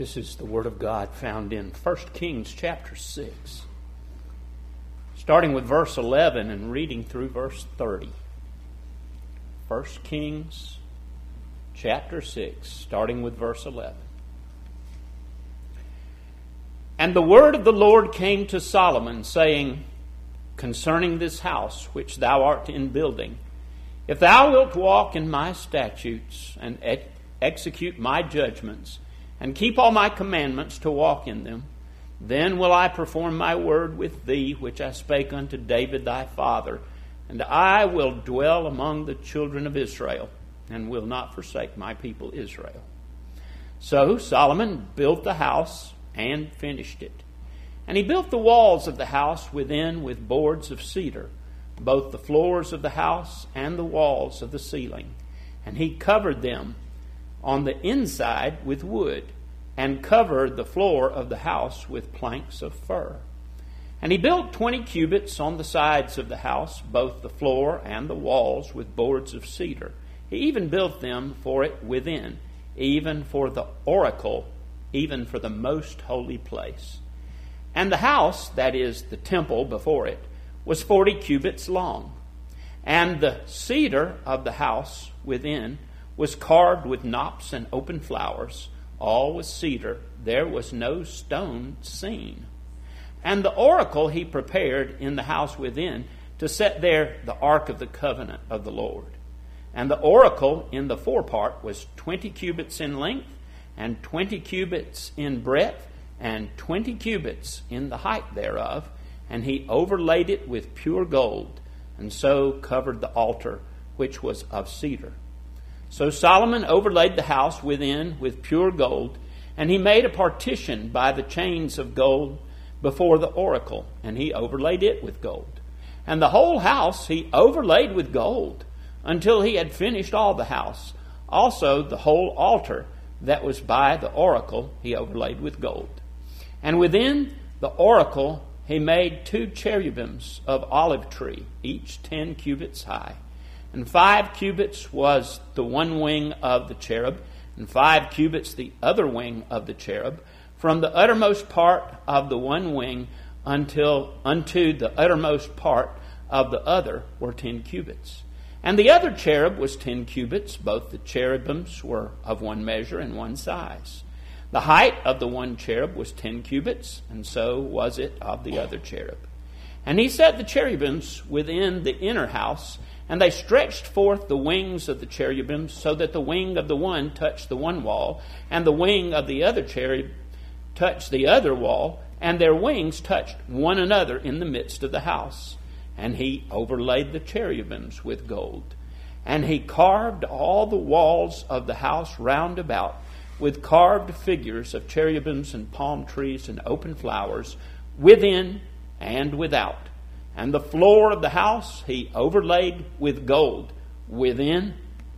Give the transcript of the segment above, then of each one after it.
This is the Word of God found in 1 Kings chapter 6, starting with verse 11 and reading through verse 30. 1 Kings chapter 6, starting with verse 11. And the word of the Lord came to Solomon, saying, concerning this house which thou art in building, if thou wilt walk in my statutes and execute my judgments, and keep all my commandments to walk in them, then will I perform my word with thee, which I spake unto David thy father, and I will dwell among the children of Israel, and will not forsake my people Israel. So Solomon built the house and finished it. And he built the walls of the house within with boards of cedar, both the floors of the house and the walls of the ceiling. And he covered them on the inside with wood, and covered the floor of the house with planks of fir. And he built 20 cubits on the sides of the house, both the floor and the walls with boards of cedar. He even built them for it within, even for the oracle, even for the most holy place. And the house, that is, the temple before it, was 40 cubits long. And the cedar of the house within was carved with knops and open flowers, all with cedar. There was no stone seen. And the oracle he prepared in the house within to set there the ark of the covenant of the Lord. And the oracle in the forepart was 20 cubits in length, and 20 cubits in breadth, and 20 cubits in the height thereof. And he overlaid it with pure gold, and so covered the altar, which was of cedar. So Solomon overlaid the house within with pure gold, and he made a partition by the chains of gold before the oracle, and he overlaid it with gold. And the whole house he overlaid with gold, until he had finished all the house. Also the whole altar that was by the oracle he overlaid with gold. And within the oracle he made 2 cherubims of olive tree, each 10 cubits high. And 5 cubits was the one wing of the cherub, and 5 cubits the other wing of the cherub, from the uttermost part of the one wing unto the uttermost part of the other were 10 cubits. And the other cherub was 10 cubits. Both the cherubims were of one measure and one size. The height of the one cherub was 10 cubits, and so was it of the other cherub. And he set the cherubims within the inner house, and they stretched forth the wings of the cherubims, so that the wing of the one touched the one wall, and the wing of the other cherub touched the other wall, and their wings touched one another in the midst of the house. And he overlaid the cherubims with gold. And he carved all the walls of the house round about with carved figures of cherubims and palm trees and open flowers, within and without. And the floor of the house he overlaid with gold, within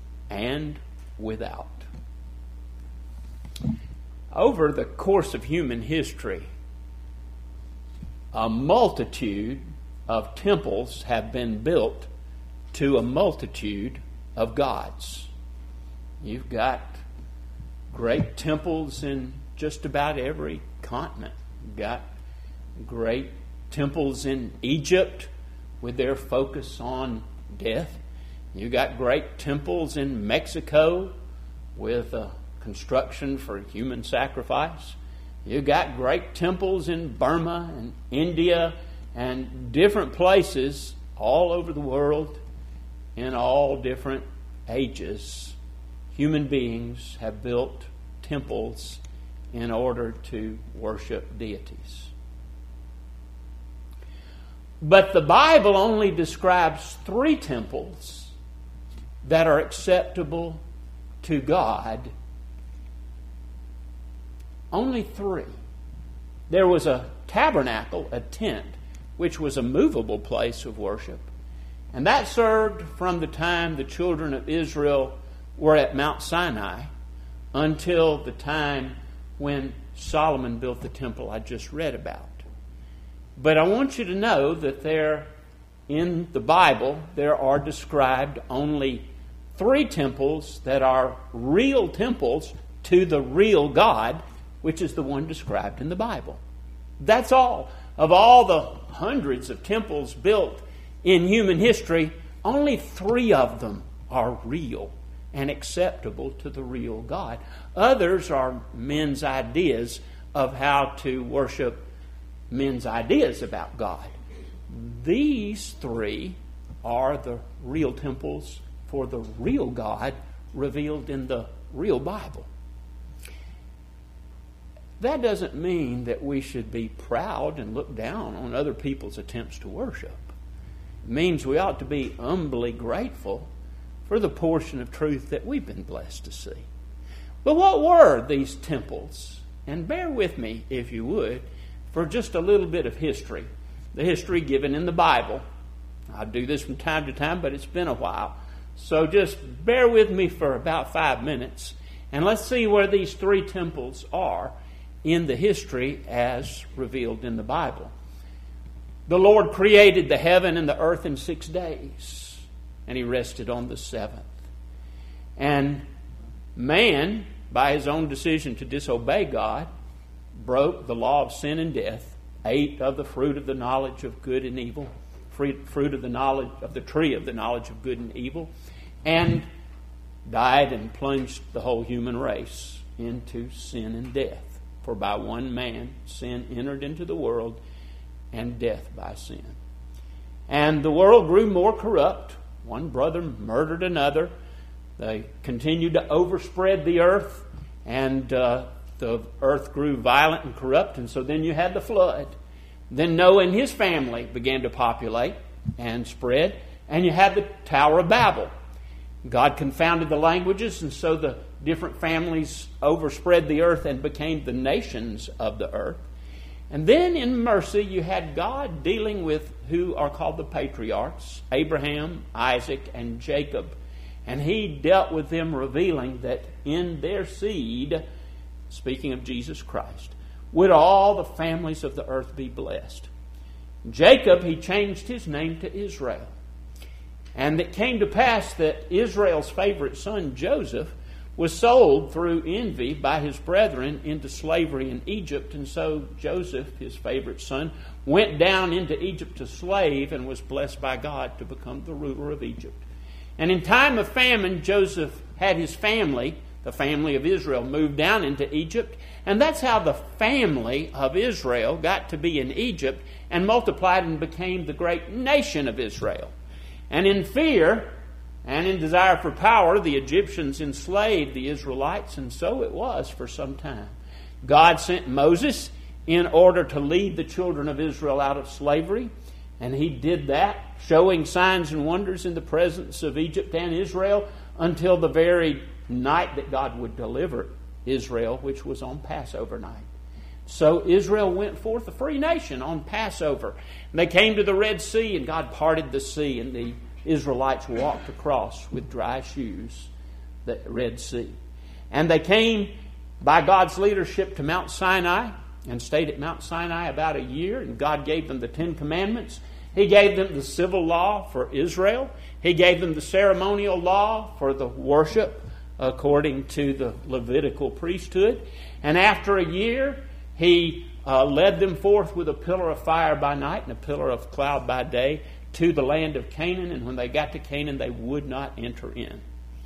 and without. Over the course of human history, a multitude of temples have been built to a multitude of gods. You've got great temples in just about every continent. You've got great temples in Egypt with their focus on death. You got great temples in Mexico with construction for human sacrifice. You got great temples in Burma and India and different places all over the world in all different ages. Human beings have built temples in order to worship deities. But the Bible only describes 3 temples that are acceptable to God. Only 3. There was a tabernacle, a tent, which was a movable place of worship. And that served from the time the children of Israel were at Mount Sinai until the time when Solomon built the temple I just read about. But I want you to know that in the Bible, there are described only 3 temples that are real temples to the real God, which is the one described in the Bible. That's all. Of all the hundreds of temples built in human history, only 3 of them are real and acceptable to the real God. Others are men's ideas of how to worship men's ideas about God. These 3 are the real temples for the real God revealed in the real Bible. That doesn't mean that we should be proud and look down on other people's attempts to worship. It means we ought to be humbly grateful for the portion of truth that we've been blessed to see. But what were these temples? And bear with me, if you would, for just a little bit of history. The history given in the Bible. I do this from time to time, but it's been a while. So just bear with me for about 5 minutes, and let's see where these 3 temples are in the history as revealed in the Bible. The Lord created the heaven and the earth in 6 days, and He rested on the 7th. And man, by his own decision to disobey God, broke the law of sin and death, ate of the fruit of the knowledge of good and evil, fruit of the knowledge of the tree of the knowledge of good and evil, and died and plunged the whole human race into sin and death. For by one man sin entered into the world, and death by sin. And the world grew more corrupt. One brother murdered another. They continued to overspread the earth, and the earth grew violent and corrupt, and so then you had the flood. Then Noah and his family began to populate and spread, and you had the Tower of Babel. God confounded the languages, and so the different families overspread the earth and became the nations of the earth. And then in mercy you had God dealing with who are called the patriarchs, Abraham, Isaac, and Jacob. And He dealt with them, revealing that in their seed, speaking of Jesus Christ, would all the families of the earth be blessed. Jacob, He changed his name to Israel. And it came to pass that Israel's favorite son, Joseph, was sold through envy by his brethren into slavery in Egypt. And so Joseph, his favorite son, went down into Egypt to slave and was blessed by God to become the ruler of Egypt. And in time of famine, Joseph had his family, the family of Israel, moved down into Egypt. And that's how the family of Israel got to be in Egypt and multiplied and became the great nation of Israel. And in fear and in desire for power, the Egyptians enslaved the Israelites, and so it was for some time. God sent Moses in order to lead the children of Israel out of slavery, and He did that, showing signs and wonders in the presence of Egypt and Israel until the very night that God would deliver Israel, which was on Passover night. So Israel went forth a free nation on Passover. And they came to the Red Sea, and God parted the sea, and the Israelites walked across with dry shoes the Red Sea. And they came by God's leadership to Mount Sinai and stayed at Mount Sinai about a year, and God gave them the 10 Commandments. He gave them the civil law for Israel. He gave them the ceremonial law for the worship according to the Levitical priesthood. And after a year, He led them forth with a pillar of fire by night and a pillar of cloud by day to the land of Canaan. And when they got to Canaan, they would not enter in.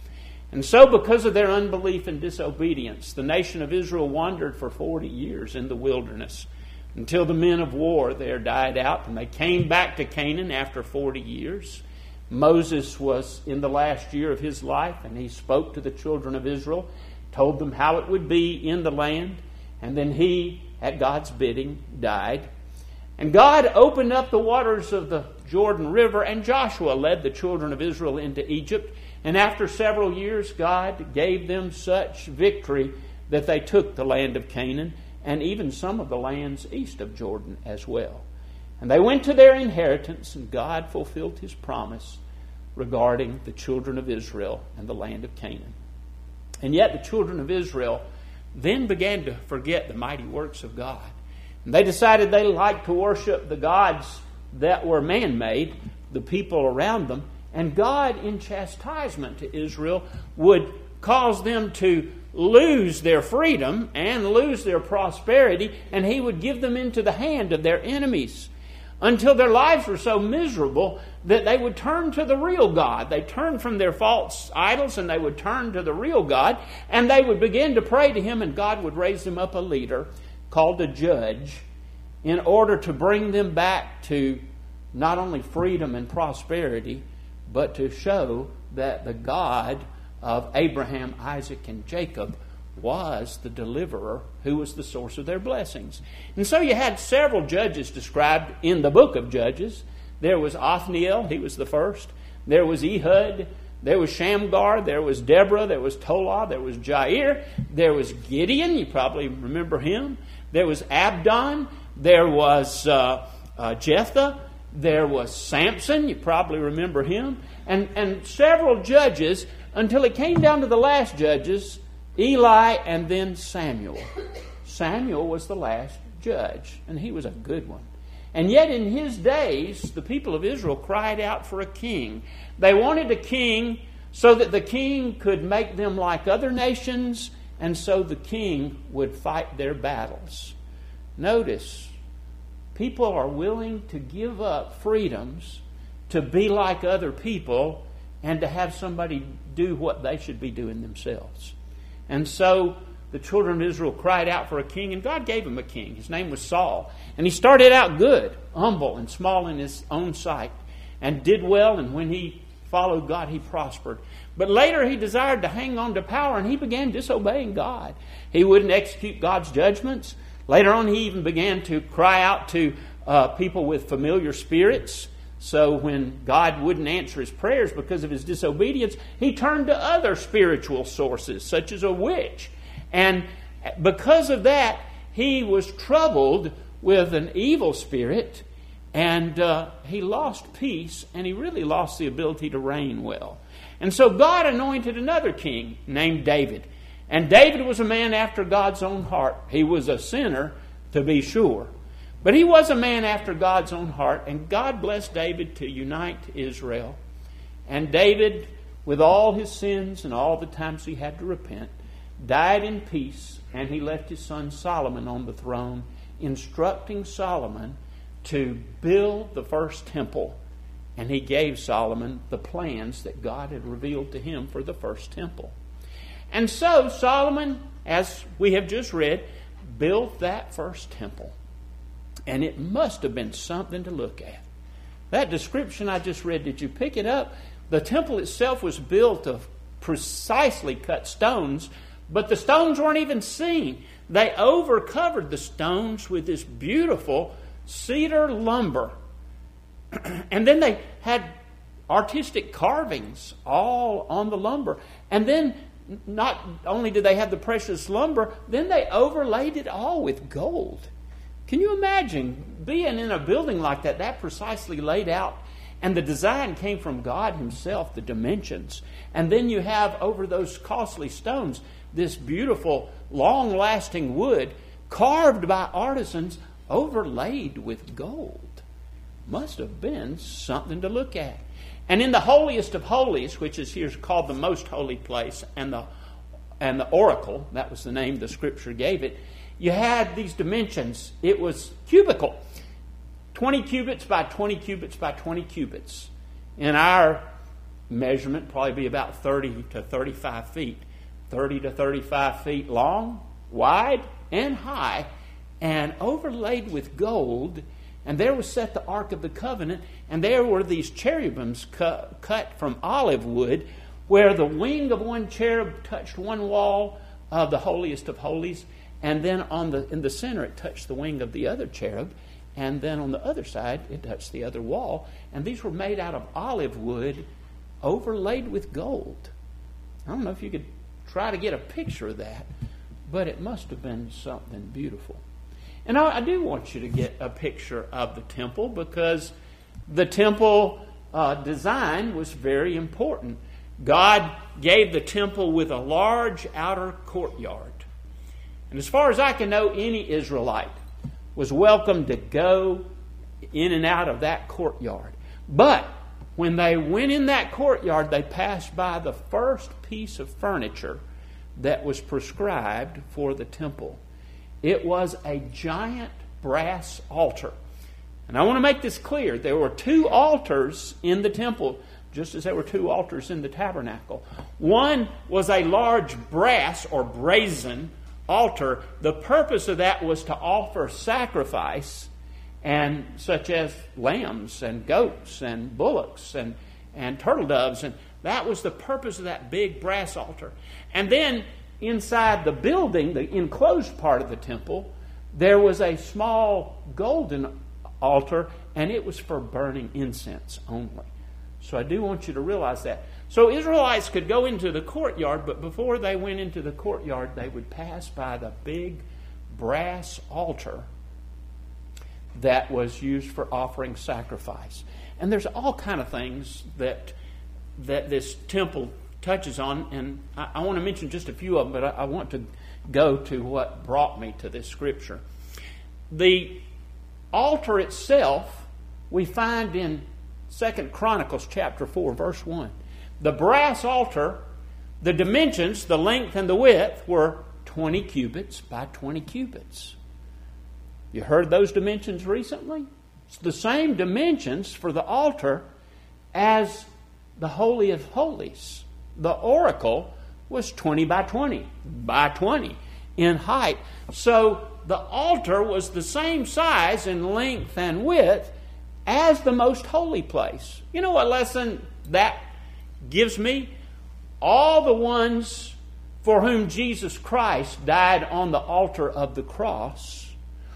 And so because of their unbelief and disobedience, the nation of Israel wandered for 40 years in the wilderness until the men of war there died out, and they came back to Canaan after 40 years. Moses was in the last year of his life, and he spoke to the children of Israel, told them how it would be in the land, and then he, at God's bidding, died. And God opened up the waters of the Jordan River, and Joshua led the children of Israel into Egypt. And after several years, God gave them such victory that they took the land of Canaan and even some of the lands east of Jordan as well. And they went to their inheritance, and God fulfilled His promise regarding the children of Israel and the land of Canaan. And yet the children of Israel then began to forget the mighty works of God. And they decided they liked to worship the gods that were man-made, the people around them. And God, in chastisement to Israel, would cause them to lose their freedom and lose their prosperity, and He would give them into the hand of their enemies until their lives were so miserable that they would turn to the real God. They turned from their false idols and they would turn to the real God, and they would begin to pray to Him, and God would raise them up a leader called a judge in order to bring them back to not only freedom and prosperity, but to show that the God of Abraham, Isaac, and Jacob was the deliverer who was the source of their blessings. And so you had several judges described in the book of Judges. There was Othniel, he was the first. There was Ehud. There was Shamgar. There was Deborah. There was Tola. There was Jair. There was Gideon. You probably remember him. There was Abdon. There was Jephthah. There was Samson. You probably remember him. And several judges until it came down to the last judges, Eli and then Samuel. Samuel was the last judge, and he was a good one. And yet in his days, the people of Israel cried out for a king. They wanted a king so that the king could make them like other nations, and so the king would fight their battles. Notice, people are willing to give up freedoms to be like other people and to have somebody do what they should be doing themselves. And so the children of Israel cried out for a king, and God gave them a king. His name was Saul. And he started out good, humble, and small in his own sight, and did well, and when he followed God, he prospered. But later he desired to hang on to power, and he began disobeying God. He wouldn't execute God's judgments. Later on, he even began to cry out to people with familiar spirits. So when God wouldn't answer his prayers because of his disobedience, he turned to other spiritual sources, such as a witch. And because of that, he was troubled with an evil spirit, and he lost peace, and he really lost the ability to reign well. And so God anointed another king named David. And David was a man after God's own heart. He was a sinner, to be sure. But he was a man after God's own heart, and God blessed David to unite Israel. And David, with all his sins and all the times he had to repent, died in peace, and he left his son Solomon on the throne, instructing Solomon to build the first temple. And he gave Solomon the plans that God had revealed to him for the first temple. And so Solomon, as we have just read, built that first temple. And it must have been something to look at. That description I just read, did you pick it up? The temple itself was built of precisely cut stones, but the stones weren't even seen. They overcovered the stones with this beautiful cedar lumber. And then they had artistic carvings all on the lumber. And then not only did they have the precious lumber, then they overlaid it all with gold. Can you imagine being in a building like that precisely laid out? And the design came from God himself, the dimensions. And then you have over those costly stones this beautiful, long-lasting wood carved by artisans overlaid with gold. Must have been something to look at. And in the holiest of holies, which is here called the most holy place, and the oracle, that was the name the Scripture gave it, you had these dimensions. It was cubical. 20 cubits by 20 cubits by 20 cubits. In our measurement, probably be about 30 to 35 feet. 30 to 35 feet long, wide, and high, and overlaid with gold. And there was set the Ark of the Covenant, and there were these cherubims cut from olive wood, where the wing of one cherub touched one wall of the holiest of holies, and then in the center it touched the wing of the other cherub, and then on the other side it touched the other wall. And these were made out of olive wood, overlaid with gold. I don't know if you could try to get a picture of that, but it must have been something beautiful. And I do want you to get a picture of the temple, because the temple design was very important. God gave the temple with a large outer courtyard. And as far as I can know, any Israelite was welcome to go in and out of that courtyard. But when they went in that courtyard, they passed by the first piece of furniture that was prescribed for the temple. It was a giant brass altar. And I want to make this clear. There were 2 altars in the temple, just as there were 2 altars in the tabernacle. One was a large brass or brazen altar. The purpose of that was to offer sacrifice, and such as lambs and goats and bullocks and turtle doves. And that was the purpose of that big brass altar. And then inside the building, the enclosed part of the temple, there was a small golden altar, and it was for burning incense only. So I do want you to realize that. So Israelites could go into the courtyard, but before they went into the courtyard, they would pass by the big brass altar that was used for offering sacrifice. And there's all kind of things that this temple touches on, and I want to mention just a few of them, but I want to go to what brought me to this scripture. The altar itself we find in 2 Chronicles chapter 4, verse 1. The brass altar, the dimensions, the length and the width, were 20 cubits by 20 cubits. You heard those dimensions recently? It's the same dimensions for the altar as the Holy of Holies. The oracle was 20 by 20 by 20 in height. So the altar was the same size in length and width as the most holy place. You know what lesson that gives me? All the ones for whom Jesus Christ died on the altar of the cross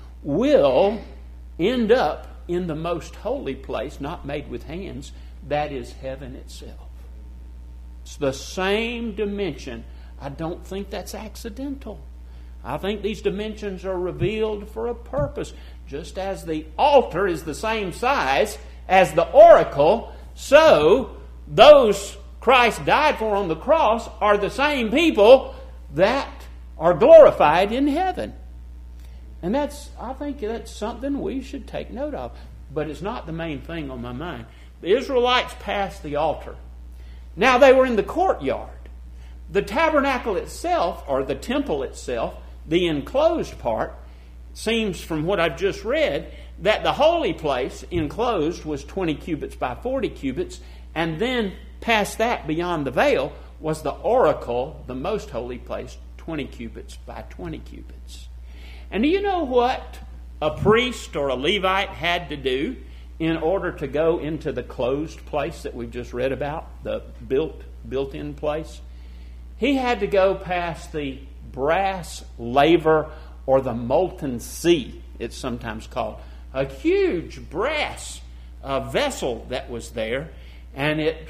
will end up in the most holy place, not made with hands, that is heaven itself. It's the same dimension. I don't think that's accidental. I think these dimensions are revealed for a purpose. Just as the altar is the same size as the oracle, so those Christ died for on the cross are the same people that are glorified in heaven. And I think that's something we should take note of. But it's not the main thing on my mind. The Israelites passed the altar. Now they were in the courtyard. The tabernacle itself, or the temple itself, the enclosed part, seems from what I've just read that the holy place enclosed was 20 cubits by 40 cubits, and then past that, beyond the veil, was the oracle, the most holy place, 20 cubits by 20 cubits. And do you know what a priest or a Levite had to do in order to go into the closed place that we've just read about, the built-in place? He had to go past the brass laver, or the molten sea, it's sometimes called. A huge brass vessel that was there, and it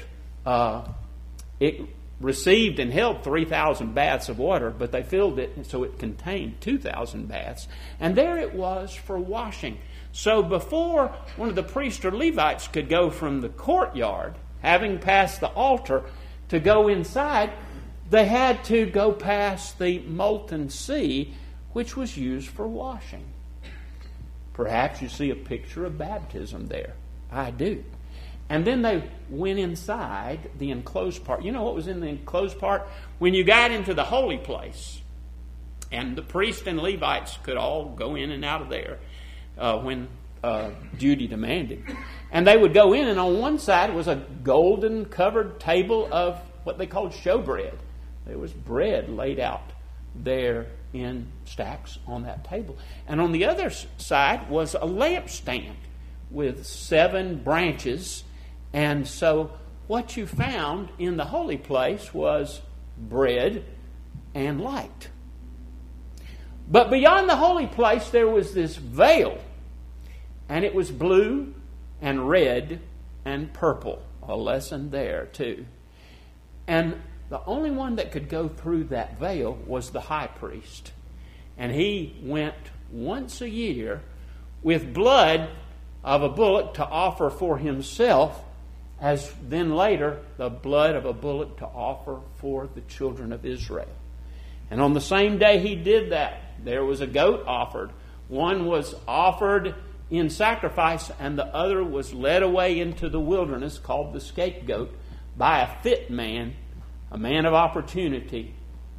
received and held 3,000 baths of water, but they filled it so it contained 2,000 baths. And there it was for washing. So before one of the priests or Levites could go from the courtyard, having passed the altar, to go inside, they had to go past the molten sea, which was used for washing. Perhaps you see a picture of baptism there. I do. And then they went inside the enclosed part. You know what was in the enclosed part? When you got into the holy place, and the priests and Levites could all go in and out of there when duty demanded. And they would go in, and on one side was a golden covered table of what they called showbread. There was bread laid out there in stacks on that table. And on the other side was a lampstand with 7 branches. And so what you found in the holy place was bread and light. But beyond the holy place there was this veil. And it was blue and red and purple. A lesson there too. And the only one that could go through that veil was the high priest. And he went once a year with blood of a bullock to offer for himself, as then later the blood of a bullock to offer for the children of Israel. And on the same day he did that, there was a goat offered. One was offered in sacrifice, and the other was led away into the wilderness, called the scapegoat, by a fit man, a man of opportunity,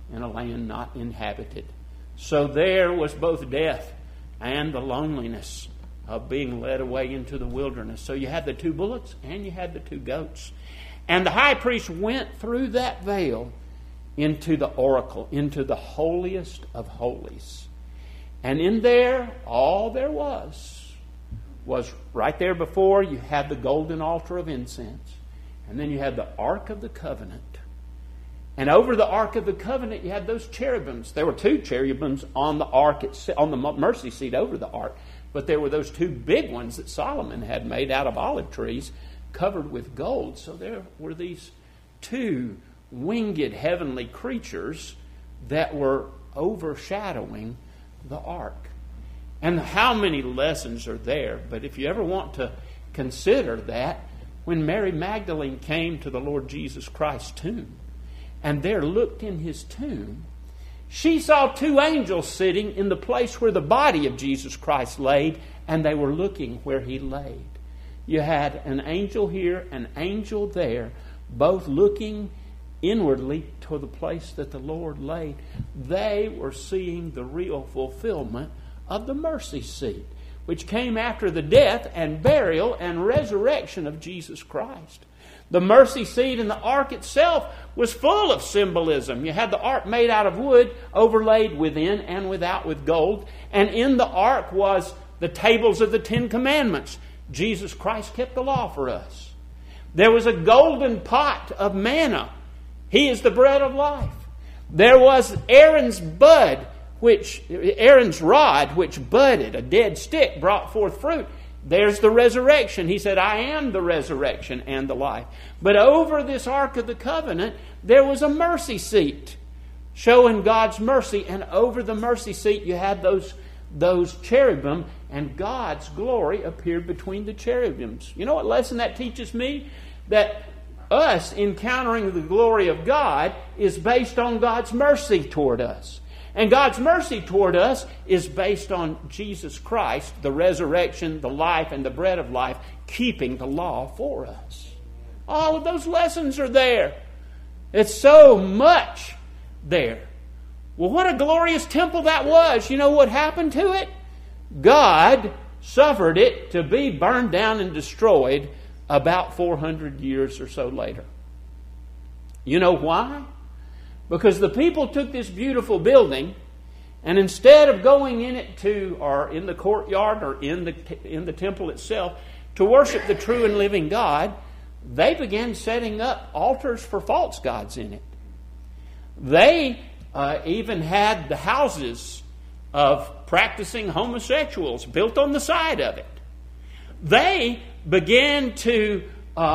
in a land not inhabited. So there was both death and the loneliness of being led away into the wilderness. So you had the 2 bullocks and you had the 2 goats. And the high priest went through that veil into the oracle, into the holiest of holies. And in there, all there was right there before you had the golden altar of incense. And then you had the Ark of the Covenant. And over the Ark of the Covenant, you had those cherubims. There were 2 cherubims on the ark, on the mercy seat over the ark. But there were those 2 big ones that Solomon had made out of olive trees, covered with gold. So there were these 2 winged heavenly creatures that were overshadowing the ark. And how many lessons are there? But if you ever want to consider that, when Mary Magdalene came to the Lord Jesus Christ's tomb, and there looked in his tomb, she saw 2 angels sitting in the place where the body of Jesus Christ laid, and they were looking where he laid. You had an angel here, an angel there, both looking inwardly to the place that the Lord laid. They were seeing the real fulfillment of the mercy seat, which came after the death and burial and resurrection of Jesus Christ. The mercy seat and the ark itself was full of symbolism. You had the ark made out of wood, overlaid within and without with gold. And in the ark was the tables of the 10 Commandments. Jesus Christ kept the law for us. There was a golden pot of manna. He is the bread of life. There was Aaron's rod, which budded. A dead stick brought forth fruit. There's the resurrection. He said, I am the resurrection and the life. But over this Ark of the Covenant, there was a mercy seat showing God's mercy. And over the mercy seat, you had those cherubim, and God's glory appeared between the cherubims. You know what lesson that teaches me? That us encountering the glory of God is based on God's mercy toward us. And God's mercy toward us is based on Jesus Christ, the resurrection, the life, and the bread of life, keeping the law for us. All of those lessons are there. It's so much there. Well, what a glorious temple that was. You know what happened to it? God suffered it to be burned down and destroyed about 400 years or so later. You know why? Because the people took this beautiful building, and instead of going in it or in the courtyard or in the temple itself to worship the true and living God, they began setting up altars for false gods in it. They even had the houses of practicing homosexuals built on the side of it. They began to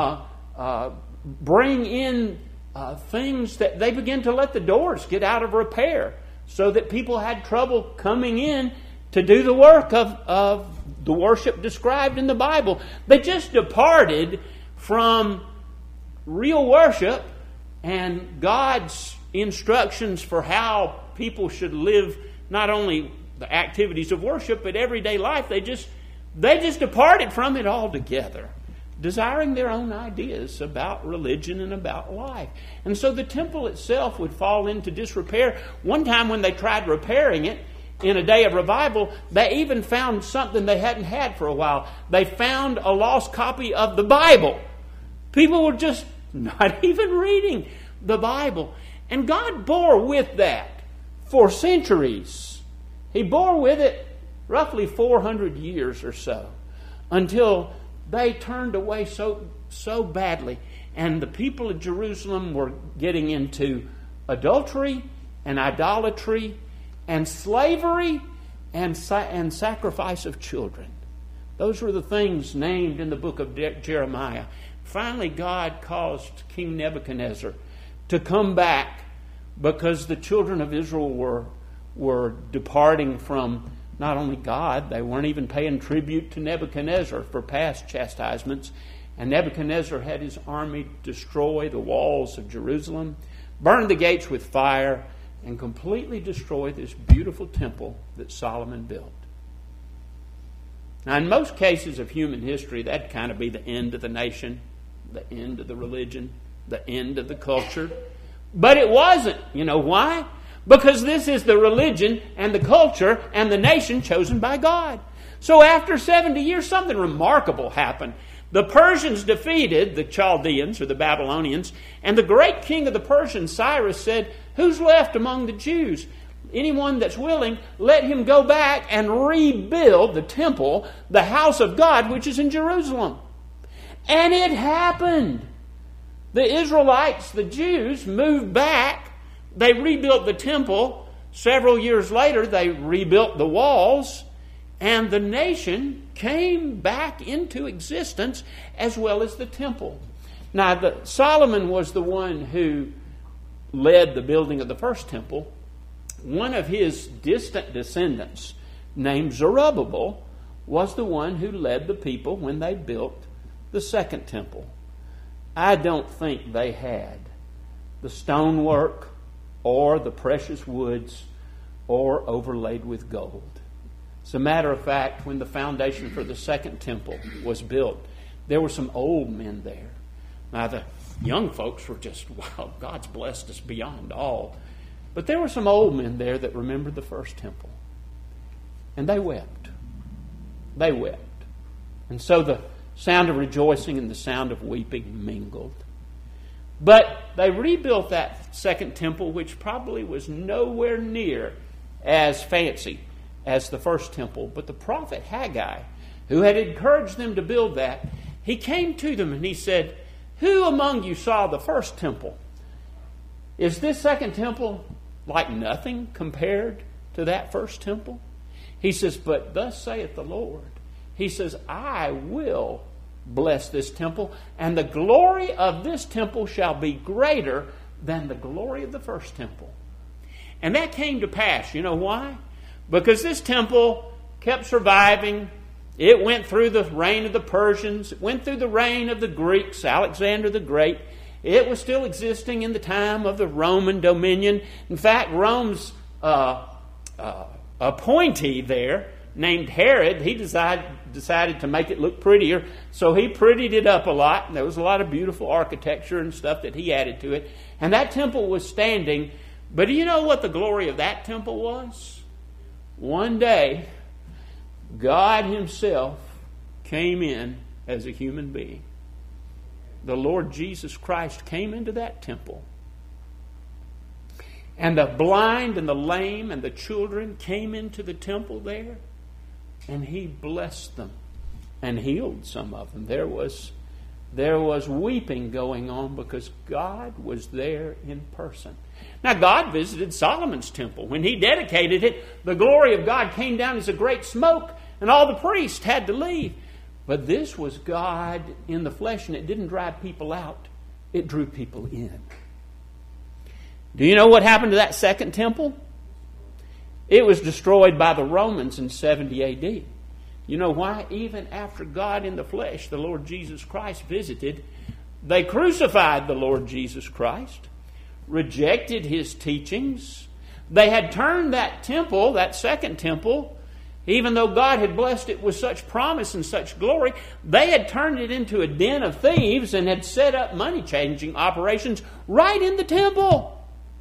bring in things that they began to let the doors get out of repair so that people had trouble coming in to do the work of the worship described in the Bible. They just departed from real worship and God's instructions for how people should live, not only the activities of worship, but everyday life. They just departed from it altogether, desiring their own ideas about religion and about life. And so the temple itself would fall into disrepair. One time when they tried repairing it, in a day of revival, they even found something they hadn't had for a while. They found a lost copy of the Bible. People were just not even reading the Bible. And God bore with that for centuries. He bore with it roughly 400 years or so, until they turned away so badly. And the people of Jerusalem were getting into adultery and idolatry and slavery and sacrifice of children. Those were the things named in the book of Jeremiah. Finally, God caused King Nebuchadnezzar to come back because the children of Israel were departing from not only God, they weren't even paying tribute to Nebuchadnezzar for past chastisements. And Nebuchadnezzar had his army destroy the walls of Jerusalem, burn the gates with fire, and completely destroy this beautiful temple that Solomon built. Now, in most cases of human history, that'd kind of be the end of the nation, the end of the religion, the end of the culture. But it wasn't. You know why? because this is the religion and the culture and the nation chosen by God. So after 70 years, something remarkable happened. The Persians defeated the Chaldeans, or the Babylonians, and the great king of the Persians, Cyrus, said, "Who's left among the Jews? Anyone that's willing, let him go back and rebuild the temple, the house of God, which is in Jerusalem." And it happened. The Israelites, the Jews, moved back. They rebuilt the temple. Several years later, they rebuilt the walls. And the nation came back into existence as well as the temple. Now, Solomon was the one who led the building of the first temple. One of his distant descendants, named Zerubbabel, was the one who led the people when they built the second temple. I don't think they had the stonework or the precious woods or overlaid with gold. As a matter of fact, when the foundation for the second temple was built, there were some old men there. Now, the young folks were just, wow, God's blessed us beyond all. But there were some old men there that remembered the first temple. And they wept. They wept. And so the sound of rejoicing and the sound of weeping mingled. But they rebuilt that second temple, which probably was nowhere near as fancy as the first temple. But the prophet Haggai, who had encouraged them to build that, he came to them and he said, "Who among you saw the first temple? Is this second temple like nothing compared to that first temple?" He says, "But thus saith the Lord." He says, "I will bless this temple, and the glory of this temple shall be greater than the glory of the first temple." And that came to pass. You know why? Because this temple kept surviving. It went through the reign of the Persians. It went through the reign of the Greeks, Alexander the Great. It was still existing in the time of the Roman dominion. In fact, Rome's appointee there, named Herod, he decided to make it look prettier, so he prettied it up a lot. And there was a lot of beautiful architecture and stuff that he added to it. And that temple was standing. But do you know what the glory of that temple was? One day, God Himself came in as a human being. The Lord Jesus Christ came into that temple. And the blind and the lame and the children came into the temple there. And He blessed them and healed some of them. There was weeping going on because God was there in person. Now, God visited Solomon's temple. When he dedicated it, the glory of God came down as a great smoke, and all the priests had to leave. But this was God in the flesh, and it didn't drive people out. It drew people in. Do you know what happened to that second temple? It was destroyed by the Romans in 70 A.D. You know why? Even after God in the flesh, the Lord Jesus Christ, visited, they crucified the Lord Jesus Christ, rejected His teachings. They had turned that temple, that second temple, even though God had blessed it with such promise and such glory, they had turned it into a den of thieves and had set up money-changing operations right in the temple.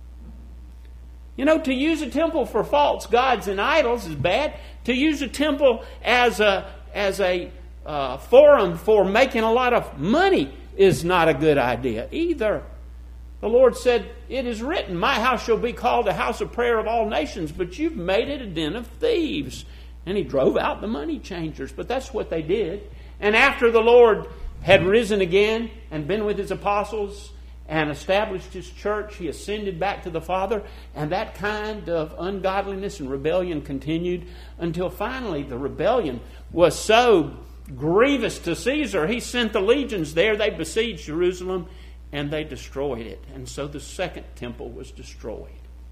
You know, to use a temple for false gods and idols is bad. To use a temple as a forum for making a lot of money is not a good idea either. The Lord said, "It is written, my house shall be called a house of prayer of all nations, but you've made it a den of thieves." And He drove out the money changers. But that's what they did. And after the Lord had risen again and been with His apostles and established His church, He ascended back to the Father, and that kind of ungodliness and rebellion continued until finally the rebellion was so grievous to Caesar, he sent the legions there. They besieged Jerusalem and they destroyed it. And so the second temple was destroyed.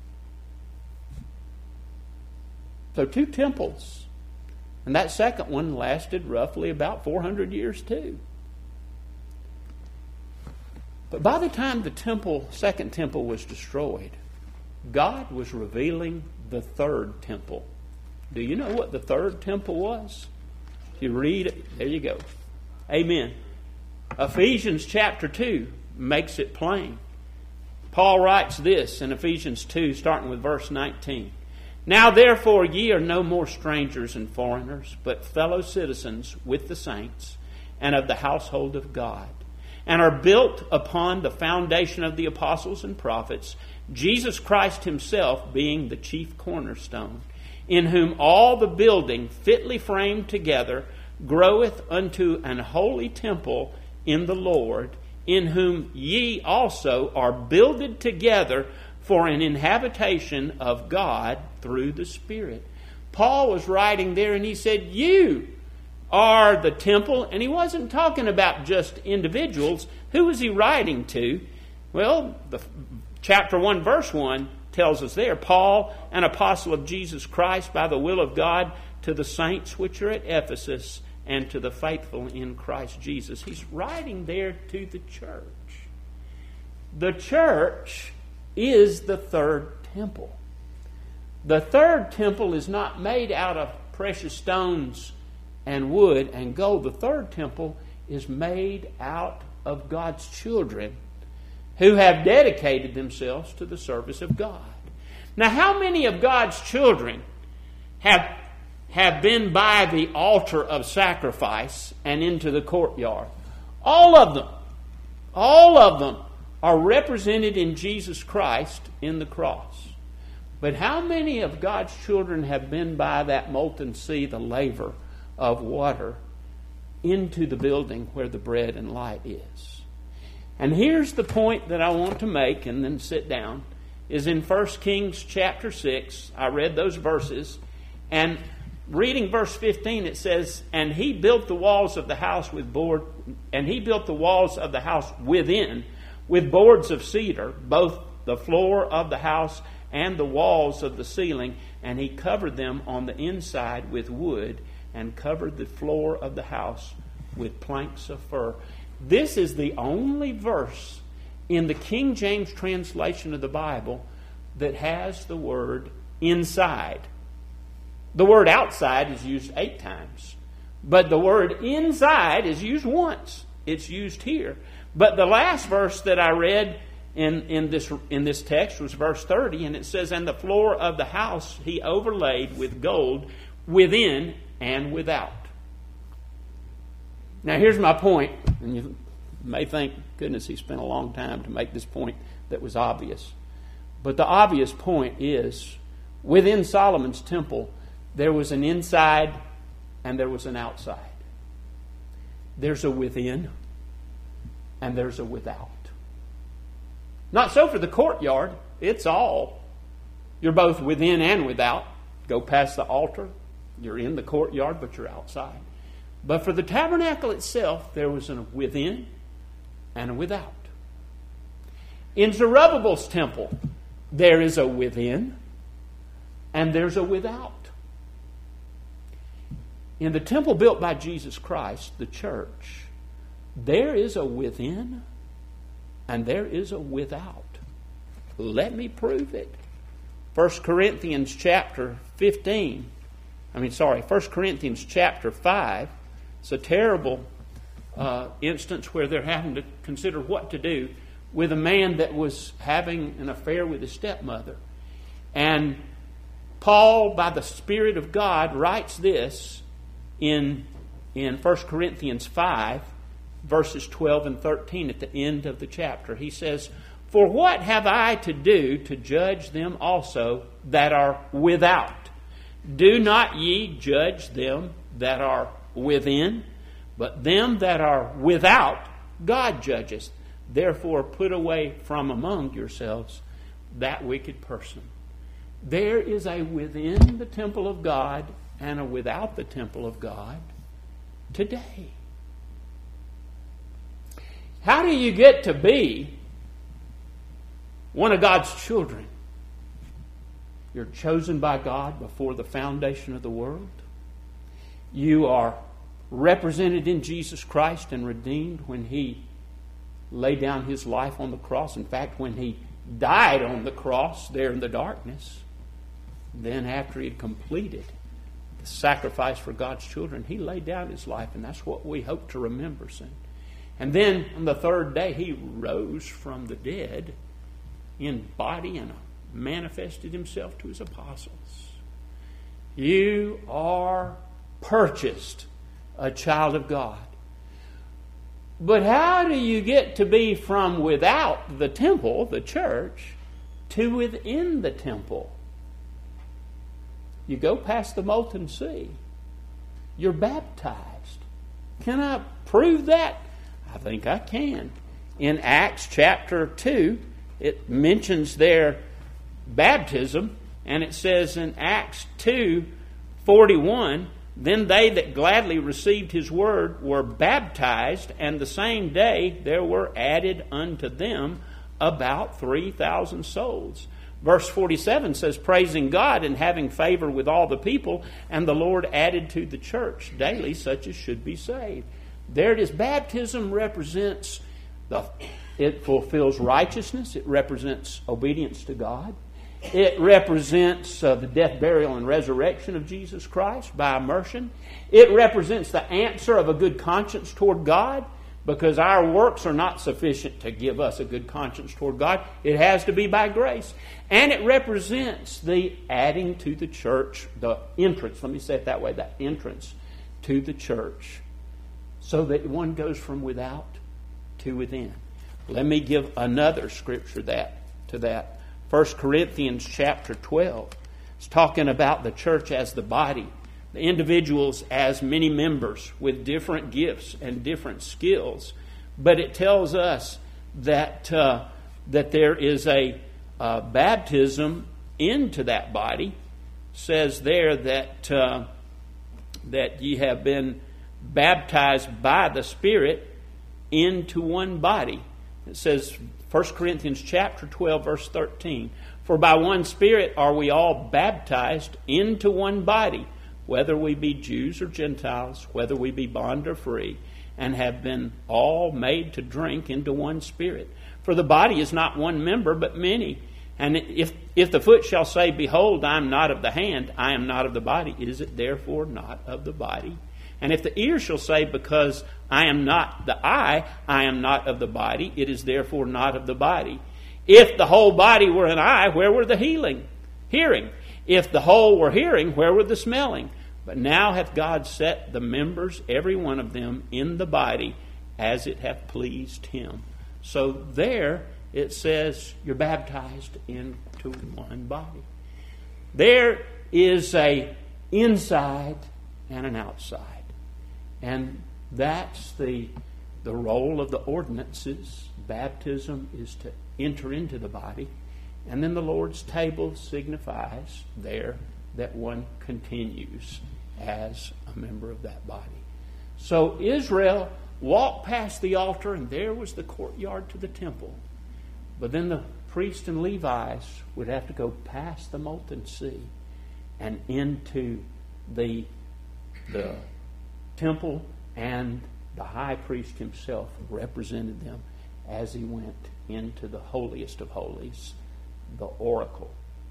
So 2 temples. And that second one lasted roughly about 400 years too. But by the time the second temple was destroyed, God was revealing the third temple. Do you know what the third temple was? If you read it, there you go. Amen. Ephesians chapter 2 makes it plain. Paul writes this in Ephesians 2, starting with verse 19. Now therefore ye are no more strangers and foreigners, but fellow citizens with the saints and of the household of God, and are built upon the foundation of the apostles and prophets, Jesus Christ himself being the chief cornerstone, in whom all the building fitly framed together groweth unto an holy temple in the Lord, in whom ye also are builded together for an inhabitation of God through the Spirit. Paul was writing there and he said, you are the temple. And he wasn't talking about just individuals. Who was he writing to? Well, chapter 1, verse 1 tells us there, Paul, an apostle of Jesus Christ by the will of God, to the saints which are at Ephesus, and to the faithful in Christ Jesus. He's writing there to the church. The church is the third temple. The third temple is not made out of precious stones and wood and gold. The third temple is made out of God's children who have dedicated themselves to the service of God. Now, how many of God's children have been by the altar of sacrifice and into the courtyard? All of them. All of them are represented in Jesus Christ in the cross. But how many of God's children have been by that molten sea, the laver of water, into the building where the bread and light is? And here's the point that I want to make, and then sit down, is in 1 Kings chapter 6. I read those verses, and reading verse 15, it says, and he built the walls of the house with within with boards of cedar, both the floor of the house and the walls of the ceiling, and he covered them on the inside with wood, and covered the floor of the house with planks of fir. This is the only verse in the King James translation of the Bible that has the word inside. The word outside is used 8 times, but the word inside is used once. It's used here. But the last verse that I read in this text was verse 30, and it says, and the floor of the house he overlaid with gold within and without. Now here's my point, and you may think, goodness, he spent a long time to make this point that was obvious. But the obvious point is, within Solomon's temple, there was an inside and there was an outside. There's a within and there's a without. Not so for the courtyard. It's all. You're both within and without. Go past the altar, you're in the courtyard, but you're outside. But for the tabernacle itself, there was a within and a without. In Zerubbabel's temple, there is a within and there's a without. In the temple built by Jesus Christ, the church, there is a within and there is a without. Let me prove it. 1 Corinthians chapter 5. It's a terrible instance where they're having to consider what to do with a man that was having an affair with his stepmother. And Paul, by the Spirit of God, writes this in 1 Corinthians 5, verses 12 and 13 at the end of the chapter. He says, for what have I to do to judge them also that are without? Do not ye judge them that are within, but them that are without God judgeth. Therefore put away from among yourselves that wicked person. There is a within the temple of God and a without the temple of God today. How do you get to be one of God's children? You're chosen by God before the foundation of the world. You are represented in Jesus Christ and redeemed when He laid down His life on the cross. In fact, when He died on the cross there in the darkness, then after He had completed the sacrifice for God's children, He laid down His life, and that's what we hope to remember soon. And then on the third day, He rose from the dead in body and manifested himself to his apostles. You are purchased a child of God. But how do you get to be from without the temple, the church, to within the temple? You go past the molten sea. You're baptized. Can I prove that? I think I can. In Acts chapter 2, it mentions their baptism, and it says in Acts 2:41, then they that gladly received his word were baptized, and the same day there were added unto them about 3,000 souls. Verse 47 says, praising God and having favor with all the people, and the Lord added to the church daily such as should be saved. There it is. Baptism represents, it fulfills righteousness. It represents obedience to God. It represents the death, burial, and resurrection of Jesus Christ by immersion. It represents the answer of a good conscience toward God, because our works are not sufficient to give us a good conscience toward God. It has to be by grace. And it represents the adding to the church, the entrance, let me say it that way, the entrance to the church, so that one goes from without to within. Let me give another scripture to that. 1 Corinthians chapter 12. It's talking about the church as the body, the individuals as many members with different gifts and different skills. But it tells us that there is a baptism into that body. It says there that ye have been baptized by the Spirit into one body. It says 1 Corinthians chapter 12 verse 13, for by one Spirit are we all baptized into one body, whether we be Jews or Gentiles, whether we be bond or free, and have been all made to drink into one Spirit. For the body is not one member, but many. And if the foot shall say, behold, I am not of the hand, I am not of the body, is it therefore not of the body? And if the ear shall say, because I am not the eye, I am not of the body, it is therefore not of the body. If the whole body were an eye, where were the hearing? If the whole were hearing, where were the smelling? But now hath God set the members, every one of them, in the body, as it hath pleased him. So there it says you're baptized into one body. There is a inside and an outside. And that's the role of the ordinances. Baptism is to enter into the body. And then the Lord's table signifies there that one continues as a member of that body. So Israel walked past the altar, and there was the courtyard to the temple. But then the priests and Levites would have to go past the molten sea and into the temple, and the high priest himself represented them as he went into the holiest of holies, the oracle.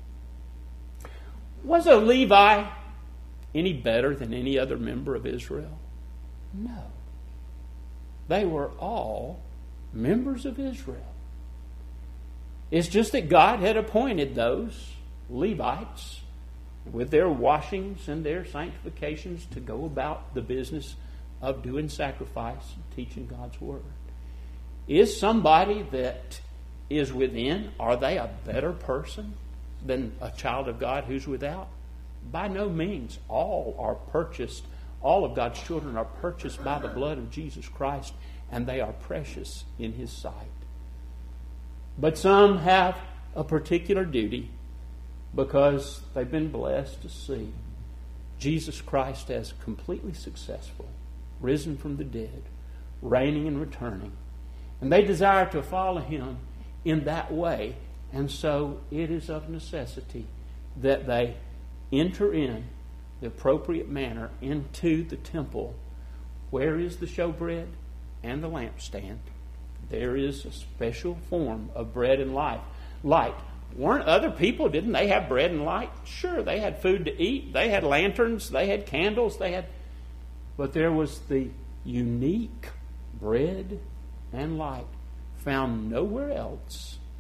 Was a Levi any better than any other member of Israel? No. They were all members of Israel. It's just that God had appointed those Levites with their washings and their sanctifications to go about the business of doing sacrifice and teaching God's Word. Is somebody that is within, are they a better person than a child of God who's without? By no means. All are purchased. All of God's children are purchased by the blood of Jesus Christ, and they are precious in His sight. But some have a particular duty because they've been blessed to see Jesus Christ as completely successful, risen from the dead, reigning and returning. And they desire to follow Him in that way. And so it is of necessity that they enter in the appropriate manner into the temple. Where is the showbread and the lampstand? There is a special form of bread and light. Weren't other people, didn't they have bread and light? Sure, they had food to eat. They had lanterns. They had candles. But there was the unique bread and light found nowhere else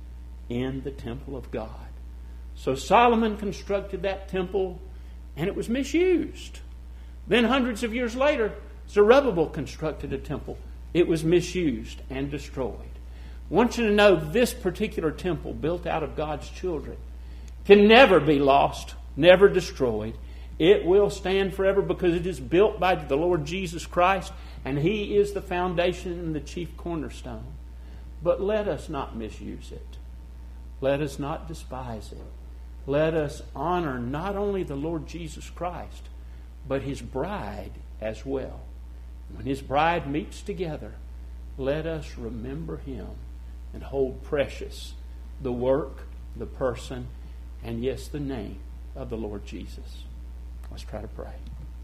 in the temple of God. So Solomon constructed that temple, and it was misused. Then hundreds of years later, Zerubbabel constructed a temple. It was misused and destroyed. I want you to know this particular temple, built out of God's children, can never be lost, never destroyed. It will stand forever because it is built by the Lord Jesus Christ, and He is the foundation and the chief cornerstone. But let us not misuse it. Let us not despise it. Let us honor not only the Lord Jesus Christ, but His bride as well. When His bride meets together, let us remember Him and hold precious the work, the person, and yes, the name of the Lord Jesus. Let's try to pray.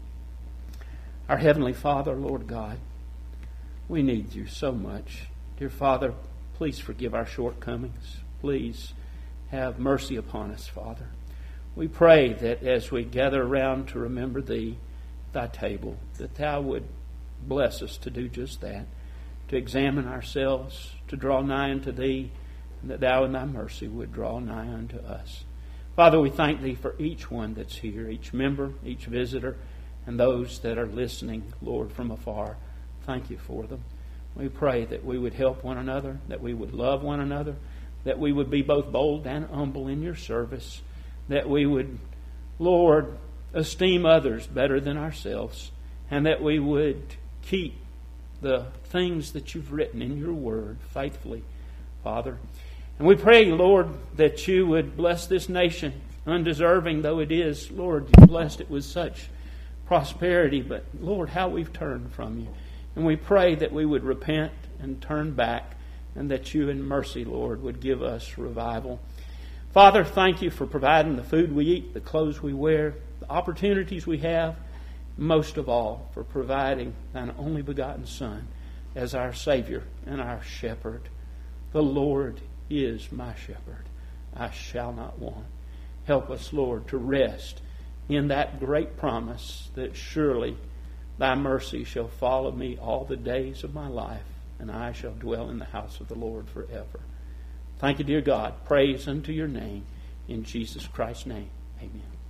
Our Heavenly Father, Lord God, we need You so much. Dear Father, please forgive our shortcomings. Please have mercy upon us, Father. We pray that as we gather around to remember Thee, Thy table, that Thou would bless us to do just that, to examine ourselves, to draw nigh unto Thee, and that Thou in Thy mercy would draw nigh unto us. Father, we thank Thee for each one that's here, each member, each visitor, and those that are listening, Lord, from afar. Thank You for them. We pray that we would help one another, that we would love one another, that we would be both bold and humble in Your service, that we would, Lord, esteem others better than ourselves, and that we would keep the things that You've written in Your Word faithfully, Father. And we pray, Lord, that You would bless this nation, undeserving though it is. Lord, You've blessed it with such prosperity, but Lord, how we've turned from You. And we pray that we would repent and turn back, and that You in mercy, Lord, would give us revival. Father, thank You for providing the food we eat, the clothes we wear, the opportunities we have, most of all, for providing Thine only begotten Son as our Savior and our Shepherd. The Lord is my shepherd. I shall not want. Help us, Lord, to rest in that great promise that surely Thy mercy shall follow me all the days of my life, and I shall dwell in the house of the Lord forever. Thank You, dear God. Praise unto Your name. In Jesus Christ's name, amen.